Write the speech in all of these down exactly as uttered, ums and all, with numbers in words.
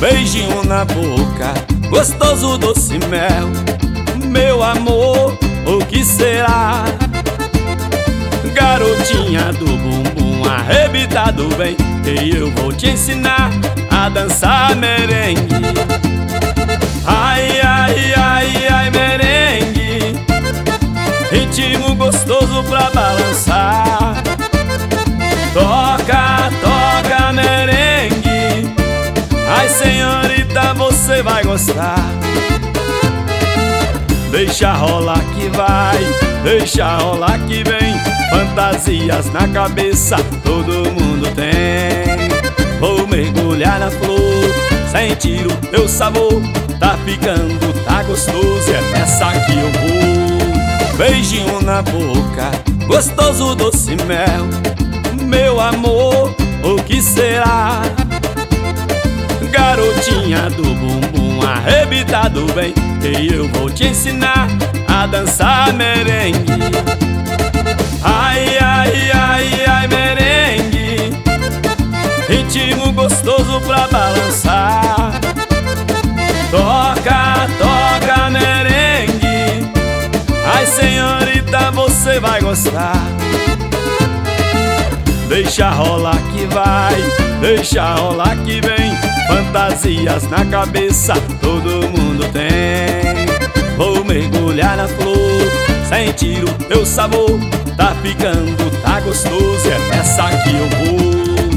beijinho na boca, gostoso doce mel. Meu amor, o que será? Garotinha do bumbum arrebitado bem, que eu vou te ensinar a dançar merengue. Ai, ai, ai, ai, merengue, ritmo gostoso pra balançar. Toca, toca merengue, ai senhorita, você vai gostar. Deixa rolar que vai, deixa rolar que vem. Fantasias na cabeça todo mundo tem. Vou mergulhar na flor, sentir o teu sabor. Tá ficando, tá gostoso, é nessa que eu vou. Beijinho na boca, gostoso doce mel. Meu amor, o que será? Garotinha do bumbum arrebitado bem, que eu vou te ensinar a dançar merengue. Ai, ai, ai, ai, merengue, ritmo gostoso pra balançar. Toca, toca merengue, ai senhorita, você vai gostar. Deixa rolar que vai, deixa rolar que vem. Fantasias na cabeça todo mundo tem. Vou mergulhar na flor, sentir o teu sabor. Tá ficando, tá gostoso, é nessa que eu vou.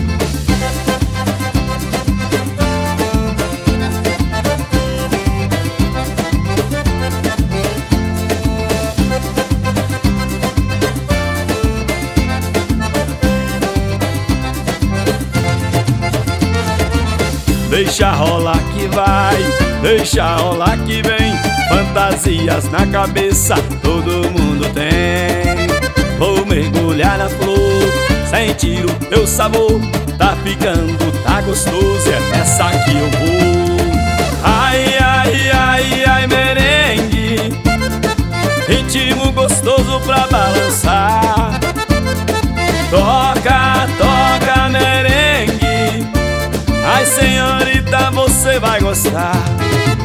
Deixa rolar que vai, deixa rolar que vem. Fantasias na cabeça todo mundo tem. Vou mergulhar na flor, sentir o teu sabor. Tá ficando, tá gostoso, é nessa que eu vou. Ai, ai, ai, ai, merengue, ritmo gostoso pra balançar. Toca, toca merengue, ai senhorita, você vai gostar.